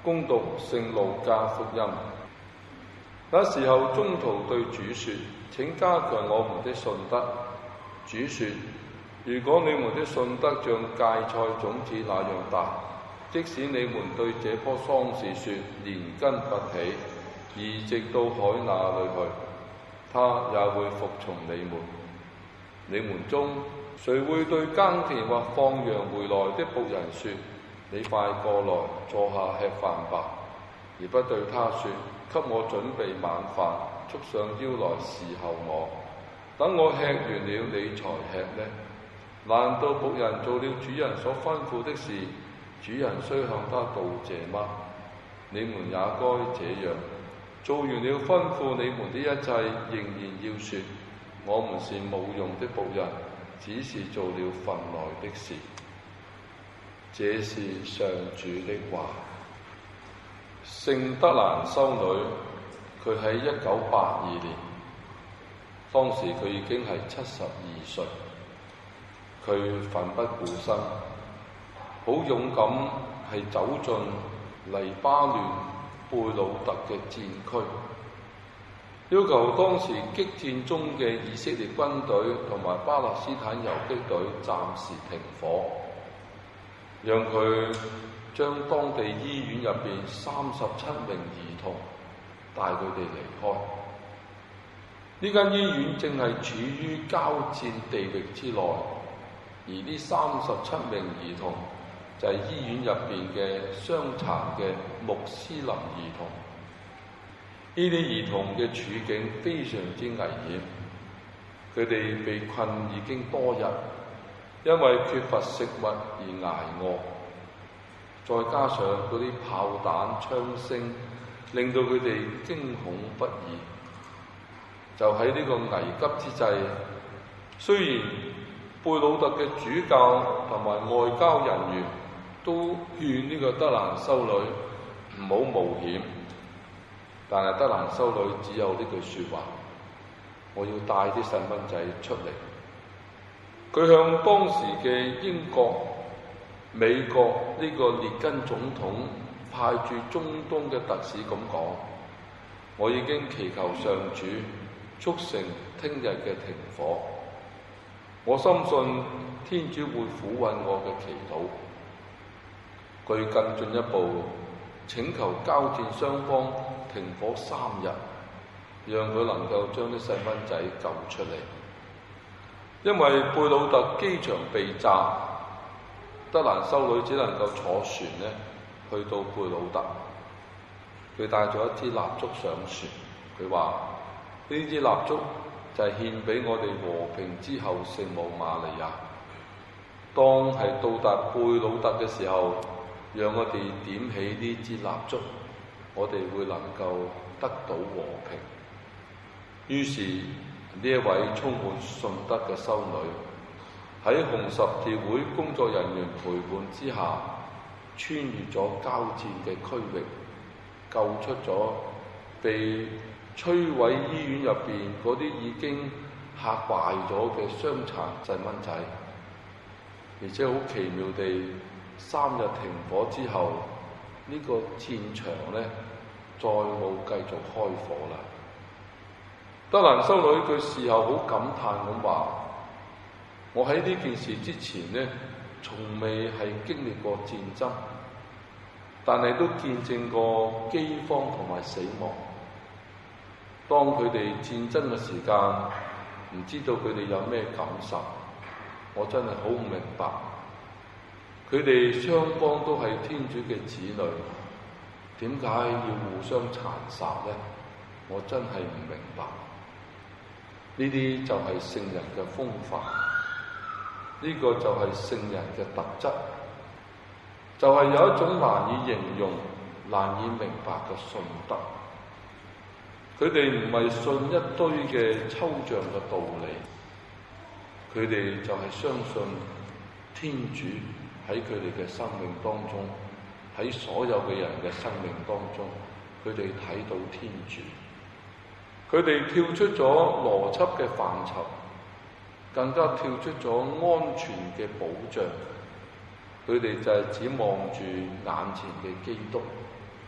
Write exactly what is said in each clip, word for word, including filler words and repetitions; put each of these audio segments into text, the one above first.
恭讀聖路加福音。那時候，宗徒對主說：請加強我們的信德。主說：如果你們的信德像芥菜種子那樣大，即使你們對這棵桑樹說：連根拔起，移植到海那裡去，他也會服從你們。你們中誰會對耕田或放羊回來的僕人說：你快過來坐下吃飯吧，而不對他說：給我準備晚飯，束上腰來侍候我，等我吃完了你才吃呢？難道僕人做了主人所吩咐的事，主人須向他道謝嗎？你們也該這樣，做完了吩咐你們的一切，仍然要說：我們是無用的僕人，只是做了份內的事。這是上主的話。聖德蘭修女，佢喺一九八二年，當時佢已經係七十二歲，佢奮不顧身，好勇敢，係走進黎巴嫩貝魯特嘅戰區，要求當時激戰中嘅以色列軍隊同埋巴勒斯坦游擊隊暫時停火，讓佢將當地醫院入邊三十七名兒童帶佢哋離開。呢間醫院正係處於交戰地域之內，而呢三十七名兒童就係醫院入邊嘅傷殘嘅穆斯林兒童。呢啲兒童嘅處境非常之危險，佢哋被困已經多日，因為缺乏食物而捱餓。再加上嗰啲炮彈槍聲，令到佢哋驚恐不已。就喺呢個危急之際，雖然貝魯特嘅主教同埋外交人員都勸呢個德蘭修女唔好冒險，但係德蘭修女只有呢句説話：我要帶啲細蚊仔出嚟。佢向當時嘅英國、美國呢個列根總統派駐中東嘅特使咁講：我已經祈求上主促成聽日嘅停火，我深信天主會撫允我嘅祈禱。佢更進一步請求交戰雙方停火三日，讓佢能夠將啲細蚊仔救出嚟。因為貝魯特機場被炸，德蘭修女只能夠坐船呢去到貝魯特。佢帶咗一支蠟燭上船，佢話呢支蠟燭就係獻俾我哋和平之後聖母瑪利亞。當係到達貝魯特嘅時候，讓我哋點起呢支蠟燭，我哋會能夠得到和平。於是呢一位充滿信德嘅修女喺紅十字會工作人員陪伴之下，穿越咗交戰嘅區域，救出咗被摧毀醫院入邊嗰啲已經嚇壞咗嘅傷殘細蚊仔。而且好奇妙地，三日停火之後，呢個戰場呢，再冇繼續開火啦。德蘭修女佢事後好感嘆咁話：我喺呢件事之前呢，從未係經歷過戰爭，但係都見證過饑荒同埋死亡。當佢哋戰爭嘅時間，唔知道佢哋有咩感受，我真係好唔明白。佢哋雙方都係天主嘅子女，點解要互相殘殺呢？我真係唔明白。呢啲就係聖人嘅風範，呢個就係聖人嘅特質，就係有一種難以形容、難以明白嘅信德。佢哋唔係信一堆嘅抽象嘅道理，佢哋就係相信天主喺佢哋嘅生命當中，喺所有嘅人嘅生命當中，佢哋睇到天主。佢哋跳出咗邏輯嘅範疇，更加跳出咗安全嘅保障。佢哋就係只望住眼前嘅基督，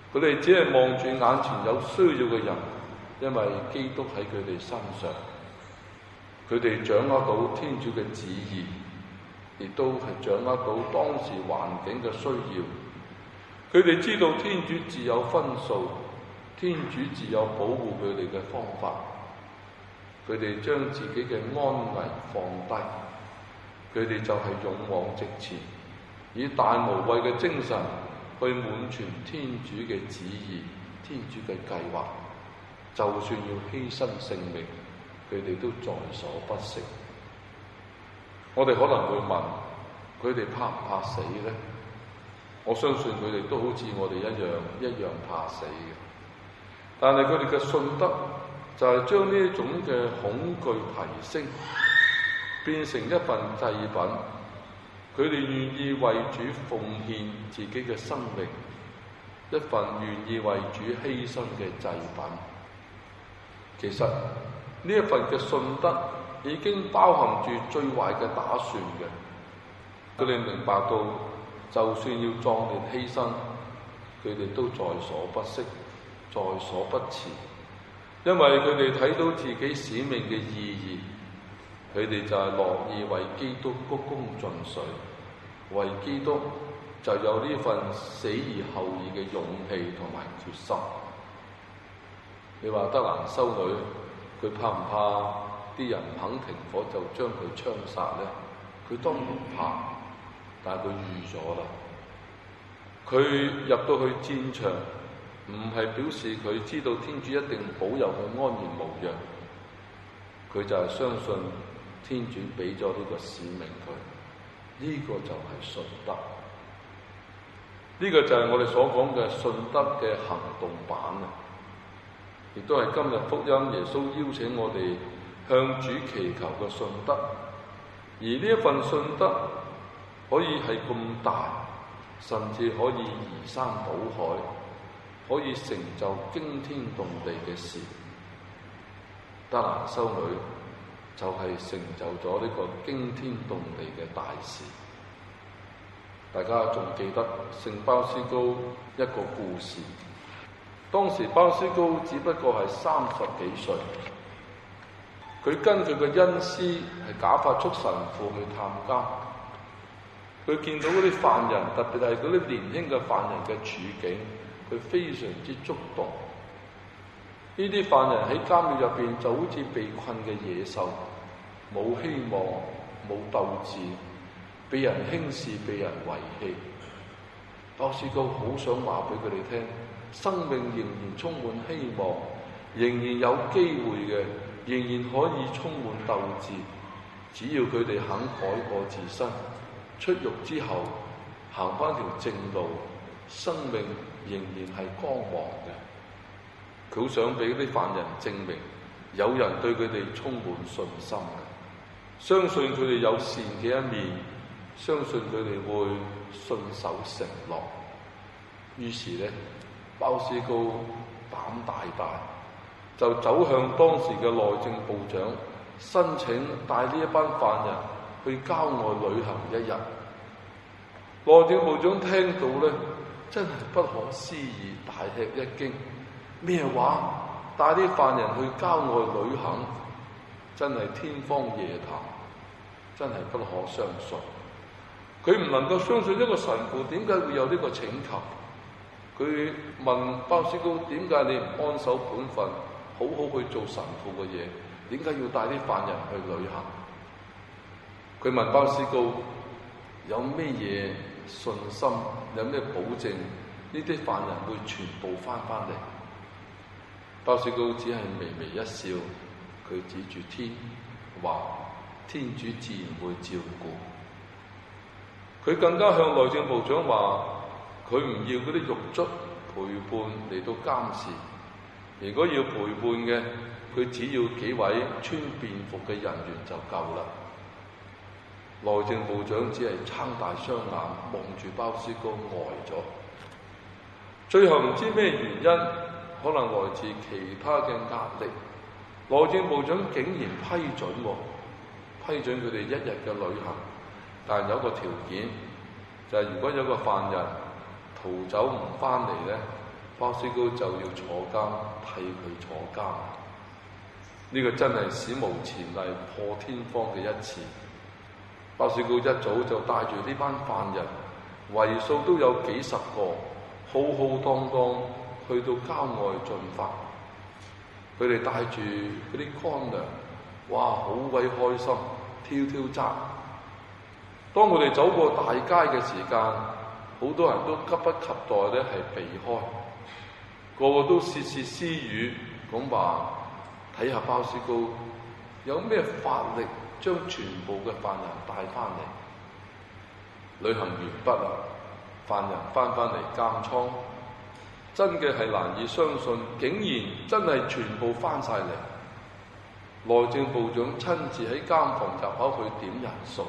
佢哋只係望住眼前有需要嘅人，因為基督喺佢哋身上，佢哋掌握到天主嘅旨意，亦都係掌握到當時環境嘅需要。佢哋知道天主自有分數，天主自有保護佢哋嘅方法。佢哋將自己嘅安危放低，佢哋就係勇往直前，以大無畏嘅精神去滿全天主嘅旨意、天主嘅計劃。就算要犧牲性命，佢哋都在所不惜。我哋可能會問，佢哋怕唔怕死呢？我相信佢哋都好似我哋一樣，一樣怕死嘅。但係佢哋嘅信德就係將呢一種嘅恐懼提升，變成一份祭品。佢哋願意為主奉獻自己嘅生命，一份願意為主犧牲嘅祭品。其實呢一份嘅信德已經包含住最壞嘅打算嘅。佢哋明白到，就算要壯烈犧牲，佢哋都在所不惜，在所不辭，因為佢哋睇到自己使命嘅意義，佢哋就係樂意為基督鞠躬盡瘁，為基督就有呢份死而後已嘅勇氣同埋決心。你話德蘭修女佢怕唔怕啲人唔肯停火就將佢槍殺呢？佢當然怕，但係佢預咗啦。佢入到去戰場，唔係表示佢知道天主一定保佑佢安然無恙，佢就係相信天主俾咗呢個使命佢，呢個就係信德。呢個就係我哋所講嘅信德嘅行動版啊！亦都係今日福音耶穌邀請我哋向主祈求嘅信德，而呢一份信德可以係咁大，甚至可以移山倒海，可以成就驚天動地嘅事。德蘭修女就係成就咗呢個驚天動地嘅大事。大家仲記得聖鮑思高一個故事。當時鮑思高只不過係三十幾歲，佢跟佢嘅恩師係假發速神父去探監，佢見到嗰啲犯人，特別係嗰啲年輕嘅犯人嘅處境，佢非常之觸動。呢啲犯人喺監獄入邊就好似被困嘅野獸，冇希望，冇鬥志，被人輕視，被人遺棄。鮑思高好想話俾佢哋聽，生命仍然充滿希望，仍然有機會嘅，仍然可以充滿鬥志。只要佢哋肯改過自身，出獄之後行翻條正路，生命仍然係光芒嘅。佢好想俾啲犯人證明，有人對佢哋充滿信心嘅，相信佢哋有善嘅一面，相信佢哋會信守承諾。於是呢，鮑思高膽大大，就走向當時嘅內政部長，申請帶呢一班犯人去郊外旅行一日。內政部長聽到呢，真係不可思議，大吃一驚。咩話？帶啲犯人去郊外旅行，真係天方夜譚，真係不可相信。佢唔能夠相信一個神父點解會有呢個請求。佢問鮑思高：點解你唔安守本分，好好去做神父嘅嘢？點解要帶啲犯人去旅行？佢問鮑思高：有咩嘢信心，有咩保證呢啲犯人會全部翻返嚟？鮑思高只係微微一笑，佢指住天話：天主自然會照顧。佢更加向內政部長話：佢唔要嗰啲獄卒陪伴嚟到監視，如果要陪伴嘅，佢只要幾位穿便服嘅人員就夠啦。內政部長只係撐大雙眼望住鮑思高呆咗。最後唔知咩原因，可能來自其他嘅壓力，內政部長竟然批准喎，批准佢哋一日嘅旅行，但有個條件，就係、是、如果有個犯人逃走唔翻嚟咧， 鮑思高就要坐監，替佢坐監。呢、這個真係史無前例、破天荒嘅一次。鮑思高一早就帶住呢班犯人，為數都有幾十個，浩浩蕩蕩去到郊外進發。佢哋帶住嗰啲乾糧，哇，好鬼開心，跳跳紮。當佢哋走過大街嘅時間，好多人都急不及待咧，係避開，個個都竊竊私語咁話，睇下鮑思高有咩法力將全部嘅犯人帶翻嚟。旅行完畢啦，犯人翻返嚟監倉，真嘅係難以相信，竟然真係全部翻晒嚟。內政部長親自喺監房入口去點人數。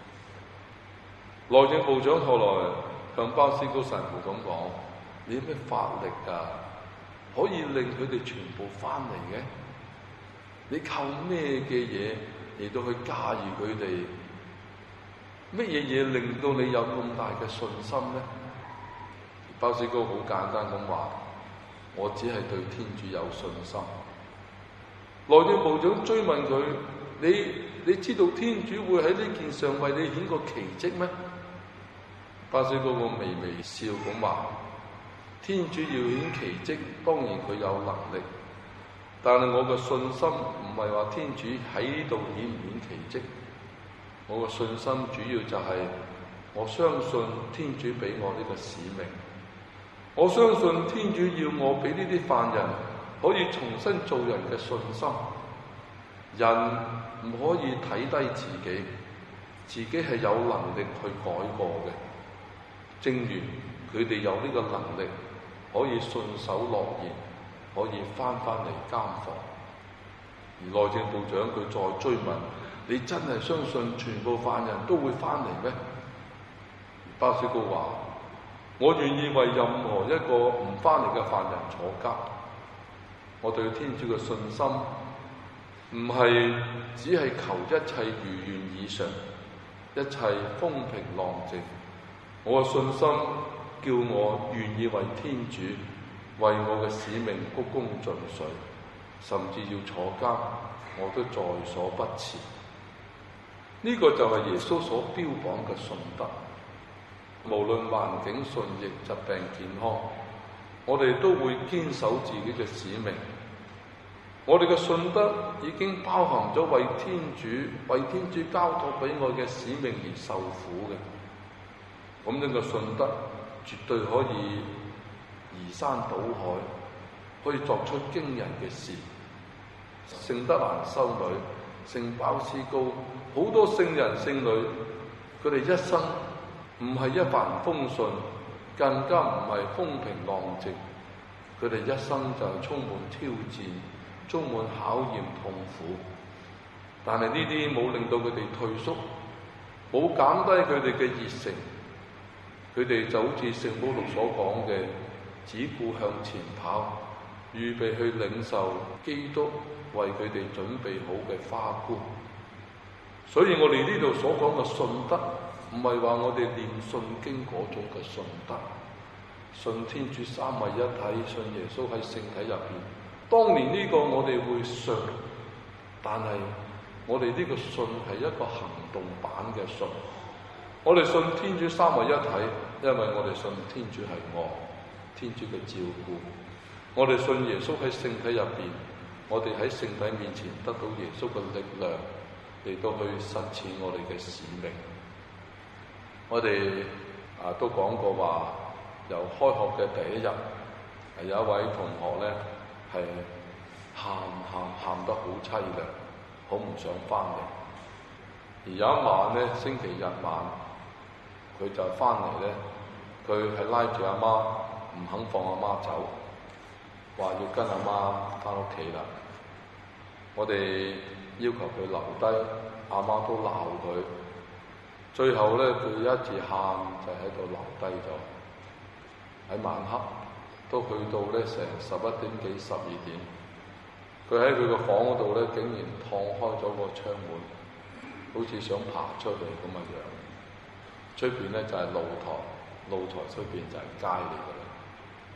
內政部長後來向鮑思高神父咁講：你有咩法力㗎？可以令佢哋全部翻嚟嘅？你靠咩嘅嘢嚟到去駕馭佢哋？乜嘢嘢令到你有咁大嘅信心呢？鮑思高好簡單咁話：我只係對天主有信心。內政部長追問佢：你你知道天主會喺呢件上為你顯個奇蹟咩？鮑思高個微微笑咁話：天主要顯奇蹟，當然佢有能力，但係我嘅信心唔係話天主喺呢度顯唔顯奇蹟。我嘅信心主要就係我相信天主俾我呢個使命，我相信天主要我俾呢啲犯人可以重新做人嘅信心。人唔可以睇低自己，自己係有能力去改過嘅。正如佢哋有呢個能力，可以信守諾言，可以翻返嚟監房。而內政部長佢再追問：你真係相信全部犯人都會翻嚟咩？鮑思高話：我願意為任何一個唔翻嚟嘅犯人坐監。我對天主嘅信心唔係只係求一切如願以償，一切風平浪靜。我嘅信心叫我願意為天主、為我嘅使命鞠躬盡瘁，甚至要坐監，我都在所不辭。呢、這個就係耶穌所標榜嘅信德。無論環境順逆、疾病健康，我哋都會堅守自己嘅使命。我哋嘅信德已經包含咗為天主、為天主交託俾我嘅使命而受苦嘅。咁樣嘅信德絕對可以移山倒海，可以作出驚人嘅事。聖德蘭修女、聖鮑思高，好多聖人聖女，佢哋一生唔係一帆風順，更加唔係風平浪靜。佢哋一生就係充滿挑戰，充滿考驗痛苦。但係呢啲冇令到佢哋退縮，冇減低佢哋嘅熱誠。佢哋就好似聖保祿所講嘅，只顧向前跑，預備去領受基督為佢哋準備好嘅花冠。所以我哋呢度所講嘅信德，唔係話我哋念信經嗰種嘅信德，信天主三位一體，信耶穌喺聖體入邊。當年呢個我哋會信，但係我哋呢個信係一個行動版嘅信。我哋信天主三位一體，因為我哋信天主係愛，天主嘅照顧。我哋信耶穌喺聖體入邊，我哋喺聖體面前得到耶穌嘅力量，嚟到去實踐我哋嘅使命。我哋啊都講過話，由開學嘅第一日，係有一位同學咧係喊喊喊得好凄涼，好唔想翻嚟。而有一晚咧，星期日晚，佢就翻嚟咧，佢係拉住阿媽，唔肯放阿媽走，話要跟阿媽翻屋企啦。我哋要求佢留低，阿媽都鬧佢。最後咧，佢一直喊就喺度留低咗。喺晚黑都去到咧成十一點幾、十二點，佢喺佢個房嗰度咧，竟然趟開咗個窗門，好似想爬出嚟咁嘅樣。出邊咧就係露台，露台出邊就係街嚟㗎啦。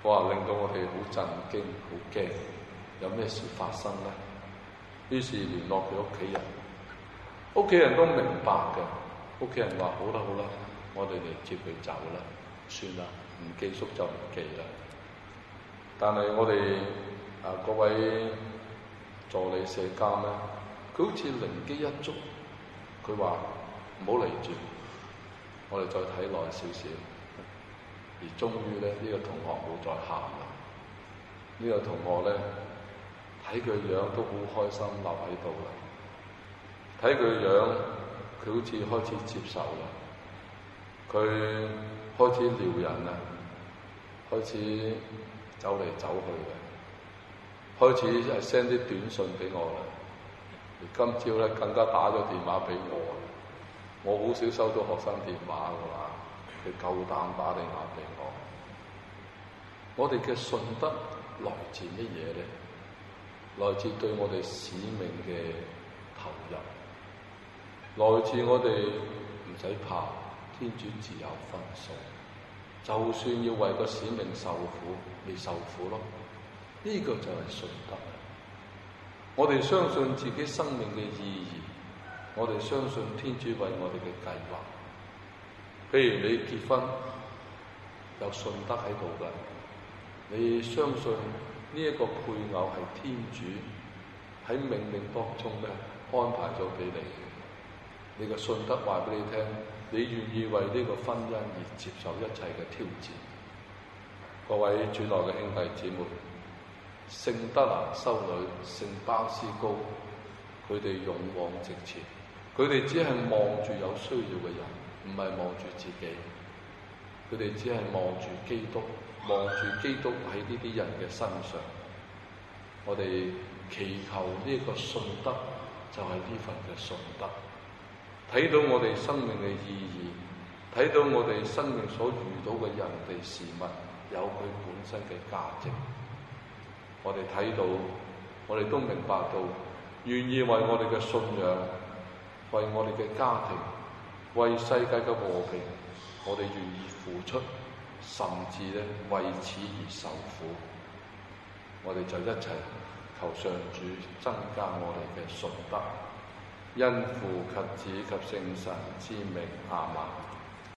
哇！令到我哋好震驚、好驚，有咩事發生咧？於是聯絡佢屋企人，屋企人都明白嘅。屋企人話：好啦好啦，我哋嚟接佢走啦，算啦，唔寄宿就唔寄啦。但係我哋啊嗰位助理舍監咧，佢好似靈機一觸，佢話唔好嚟住，我哋再睇耐少少。而終於咧，呢、這個同學冇再喊啦。呢、這個同學咧，睇佢樣都好開心，留喺度啦。睇佢樣，佢好似開始接受啦。佢開始撩人啦，開始走嚟走去嘅，開始係 send 啲短信俾我啦。而今朝咧更加打咗電話俾我，我好少收到學生電話㗎嘛。佢夠膽打電話俾我。我哋嘅信德來自乜嘢咧？來自對我哋使命嘅投入，來自我哋唔使怕，天主自有分數。就算要為個使命受苦，你受苦咯。呢、這個就係信德。我哋相信自己生命嘅意義，我哋相信天主為我哋嘅計劃。譬如你結婚有信德喺度㗎，你相信呢一個配偶係天主喺命令當中咧安排咗俾你，你嘅信德話俾你聽，你願意為呢個婚姻而接受一切嘅挑戰。各位主內嘅兄弟姊妹，聖德蘭修女、聖鮑思高，佢哋勇往直前，佢哋只係望住有需要嘅人。唔係望住自己，佢哋只係望住基督，望住基督喺呢啲人嘅身上。我哋祈求呢個信德，就係呢份嘅信德。睇到我哋生命嘅意義，睇到我哋生命所遇到嘅人哋事物有佢本身嘅價值。我哋睇到，我哋都明白到，願意為我哋嘅信仰，為我哋嘅家庭，為世界嘅和平，我哋願意付出，甚至咧為此而受苦。我哋就一齊求上主增加我哋嘅信德，因父及子及聖神之名，阿們。